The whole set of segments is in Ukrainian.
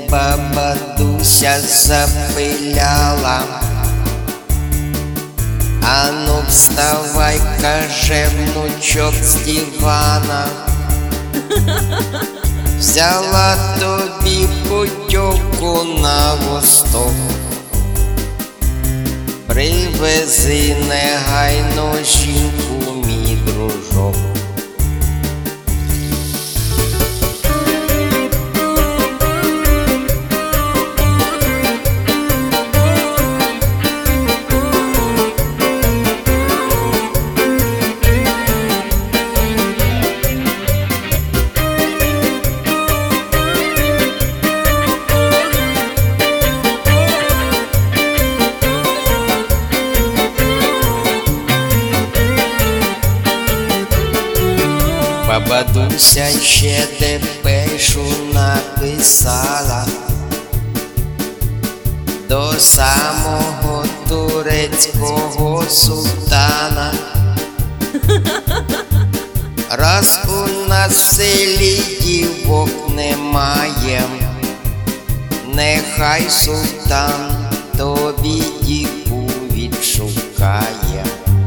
баба Дуся запиляла. Ану вставай, каже внучок з дивана. Взяла тобі путівку на восток. Привези негайно жінку, мій дружок. Баба Дуся ще депешу написала до самого турецького султана. Раз у нас в селі дівок немає, нехай султан тобі дівку відшукає.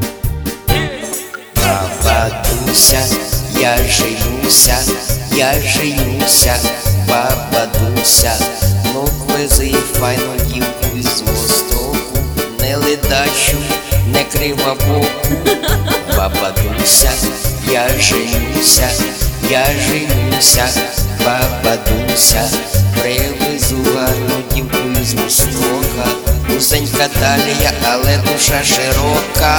Баба Дуся, я женюся, я женюся, баба Дуся, ну вези файну дівку із Востоку, не ледачу, не кривобоку. Баба Дуся, я женюся, я женюся, баба Дуся, привезу гарну дівку із Востока. Узенька талія, але душа широка.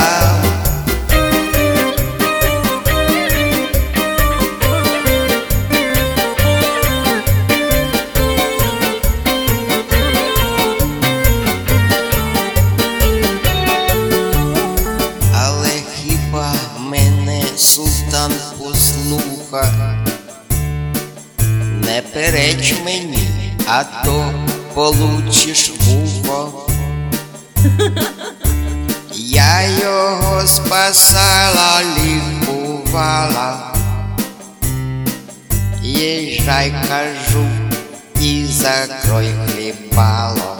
Султан послуха, не переч мені, а то получиш вухо. Я його спасала, лікувала. Їжджай, кажу, і закрой хлібало.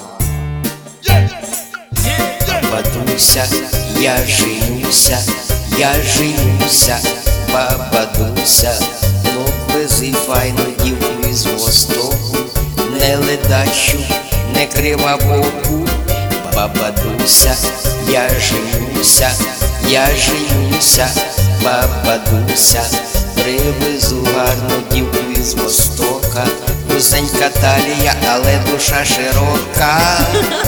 Баба Дуся, я женюся, я женюся, баба Дуся, ну вези файну дівку із Востоку, не ледачу, не кривобоку. Баба Дуся, я женюся, я женюся, баба Дуся, привезу гарну дівку із Востока. Узенька талія, але душа широка.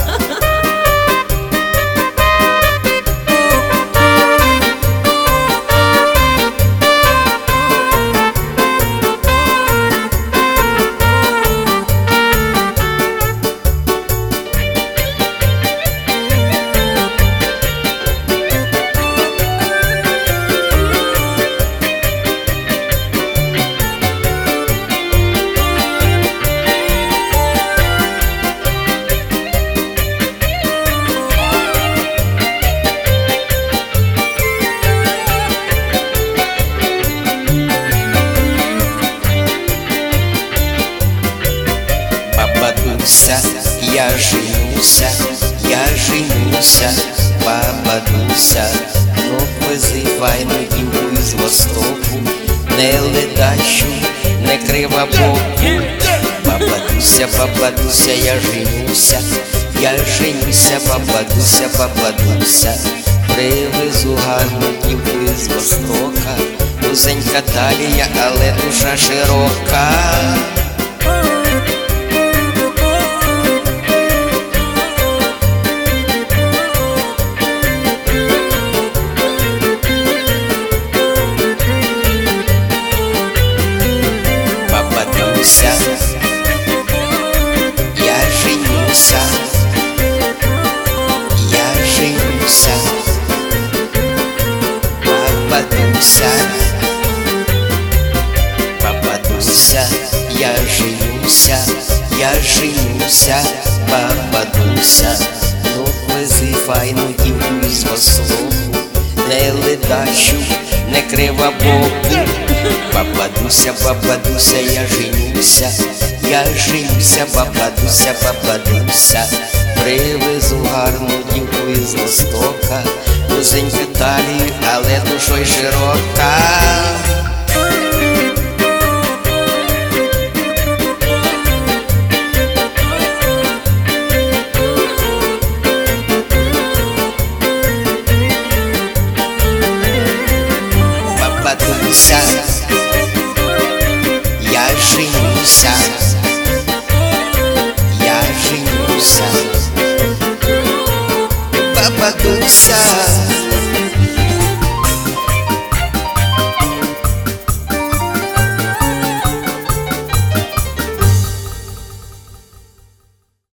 Я женюся, я женюся, баба Дуся, ну вези файну дівку із Востоку, не ледачу, не кривобоку. Баба Дуся, я женюся, я женюся, баба Дуся, привезу гарну дівку із Востока. Узенька талія, але душа широка. Я женюся, я женюся, баба Дуся, я женюся, я женюся, баба Дуся, ну вези файну дівку із Востоку, не ледачу, не кривобоку. Баба Дуся, я женюся, баба Дуся, привезу гарну дівку із Востока, узеньку талію, але душою широка. Баба Дуся, я женюся, Баба Дуся,